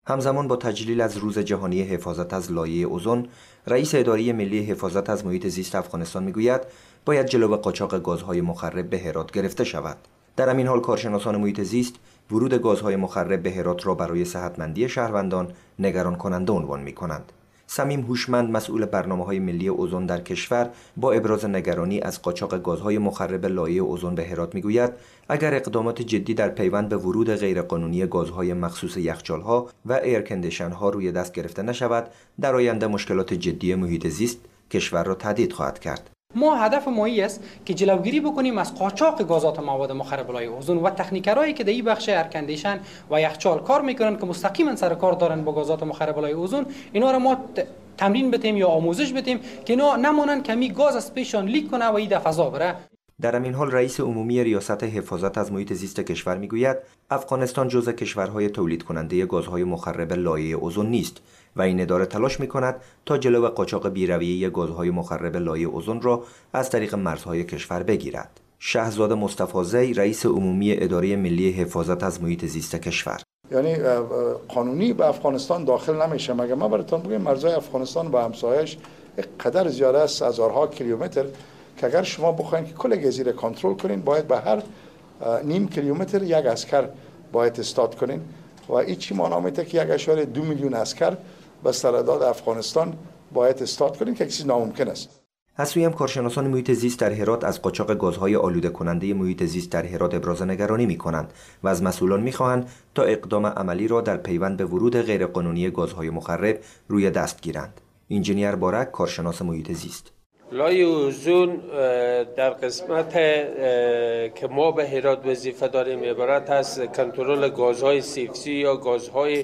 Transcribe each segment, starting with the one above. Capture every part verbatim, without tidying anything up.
همزمان با تجلیل از روز جهانی حفاظت از لایه اوزون، رئیس اداره ملی حفاظت از محیط زیست افغانستان میگوید باید جلو قاچاق گازهای مخرب به هرات گرفته شود. در همین حال کارشناسان محیط زیست ورود گازهای مخرب به هرات را برای صحتمندی شهروندان نگران کننده عنوان می‌کنند. صمیم هوشمند، مسئول برنامه‌های ملی اوزون در کشور، با ابراز نگرانی از قاچاق گازهای مخرب لایه اوزون به هرات میگوید اگر اقدامات جدی در پیوند به ورود غیرقانونی گازهای مخصوص یخچال‌ها و ایرکندیشن‌ها روی دست گرفته نشود، در آینده مشکلات جدی محیط زیست کشور را تهدید خواهد کرد. ما هدف ما است که جلوگیری بکنیم از قاچاق گازات مواد مخرب لایه اوزون و تکنیکرایی که در این بخش ایرکندیشن و یخچال کار میکنن که مستقیما سر کار دارن با گازات مخرب لایه اوزون، اینا را ما تمرین بدیم یا آموزش بدیم که اینا نمونن کمی گاز از پیشان لیک کنه و این در فضا بره. در همین حال رئیس عمومی ریاست حفاظت از محیط زیست کشور میگوید افغانستان جزو کشورهای تولید کننده گازهای مخرب لایه اوزون نیست و این اداره تلاش می‌کند تا جلو قاچاق بی‌رویه گازهای مخرب لایه اوزون را از طریق مرزهای کشور بگیرد. شهزاد مصطفی زی، رئیس عمومی اداره ملی حفاظت از محیط زیست کشور: یعنی قانونی به افغانستان داخل نمیشه. مگه ما براتون بگم مرزهای افغانستان با همسایه‌اش قدر زیاد است، هزارها کیلومتر، که اگر شما بخواید که کل جزیره کنترل کنین باید به هر نیم کیلومتر یک عسکر باید استاد کنین و این چی معنا میده که یک اشاره دو میلیون عسکر به سرحدات افغانستان باید استاد کنین که چیز ناممکن است. از سوی هم کارشناسان محیط زیست در هرات از قاچاق گازهای آلوده کننده محیط زیست در هرات ابراز نگرانی می‌کنند و از مسئولان می‌خواهند تا اقدام عملی را در پیوند به ورود غیرقانونی گازهای مخرب روی دست گیرند. انجینیر بارک، کارشناس محیط زیست: لایه اوزون در قسمت که ما به هرات وظیفه داریم عبارت از کنترل گازهای سیفسی یا گازهای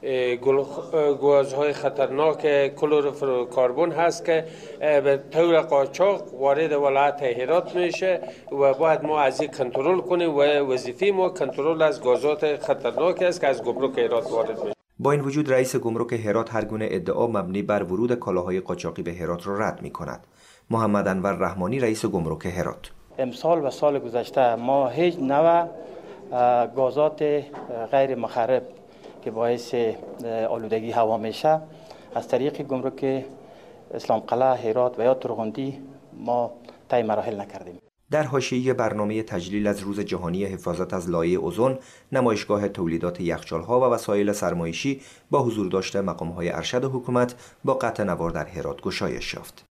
گازهای خطرناک کلروفلوروکاربن هست که به طور قاچاق وارد ولایت هرات میشه و باید ما از این کنترل کنیم و وظیفه ما کنترل از گازات خطرناک است که از گمرک هرات وارد میشه. با این وجود رئیس گمرک هرات هر گونه ادعا مبنی بر ورود کالاهای قاچاقی به هرات را رد می‌کند. محمد انور رحمانی، رئیس گمرک هرات: امسال و سال گذشته ما هیچ نوع گازات غیر مخرب که باعث آلودگی هوا میشه از طریق گمرک اسلام قلعه، هرات و یا ترغندی ما طی مراحل نکردیم. در حاشیه برنامه تجلیل از روز جهانی حفاظت از لایه اوزون، نمایشگاه تولیدات یخچال‌ها و وسایل سرمایشی با حضور داشته مقام‌های ارشد حکومت با قطع نوار در هرات گشایش یافت.